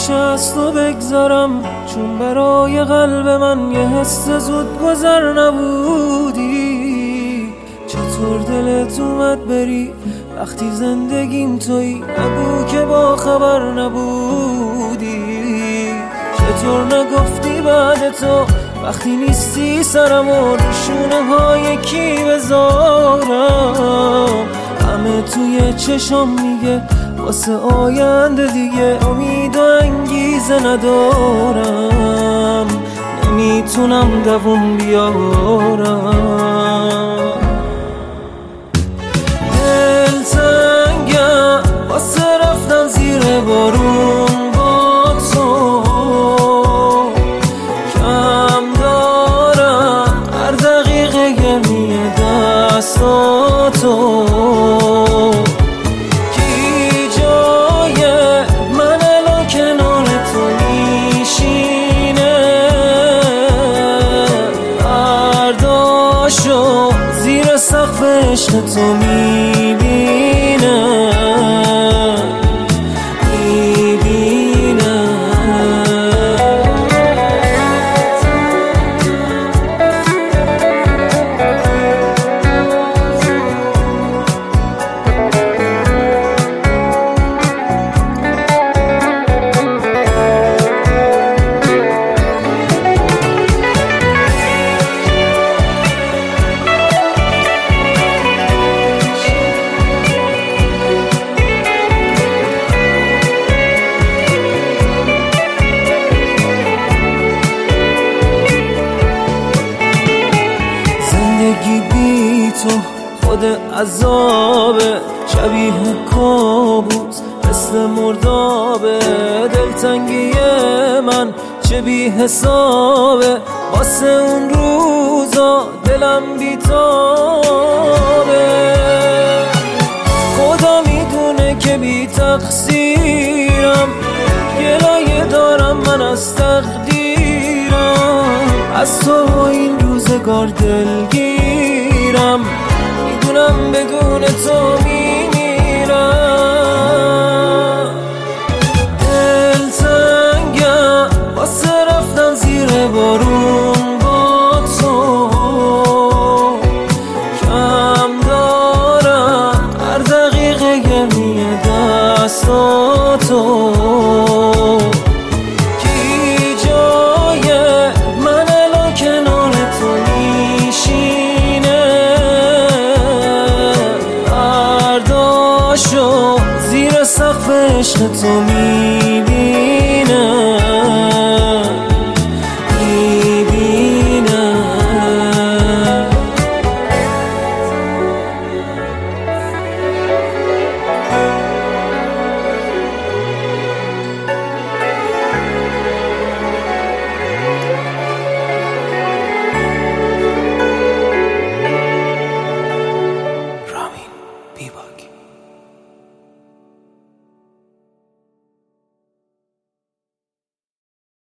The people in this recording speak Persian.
میشه از تو بگذرم، چون برای قلب من یه حس زود گذر نبودی. چطور دلت اومد بری وقتی زندگیم تویی؟ نگو که با خبر نبودی. چطور نگفتی بعد تو وقتی نیستی سرمو رو شونه های کی بذارم؟ همه توی چشم میگه واسه آینده دیگه امید و انگیزه ندارم، نمیتونم دووم بیارم. دل تنگم واسه رفتن زیر بارون با تو، کم دارم هر دقیقه گرمی دستاتو. زیر سقف عشق تو میبینم. زندگی بی تو خود عذابه، شبیه کابوس مثل مردابه. دلتنگی من چه بی حسابه، واسه اون روزا دلم بی تابه. خدا میدونه که بی تقصیرم، گلایه دارم من از تقدیرم. از تو این روزگار دلگیرم، میدونم بدون تو میمیرم. دل تنگم واسه رفتن زیر بارون با تو، کم دارم هر دقیقه گرمی دستاتو. زیر سقف عشق تو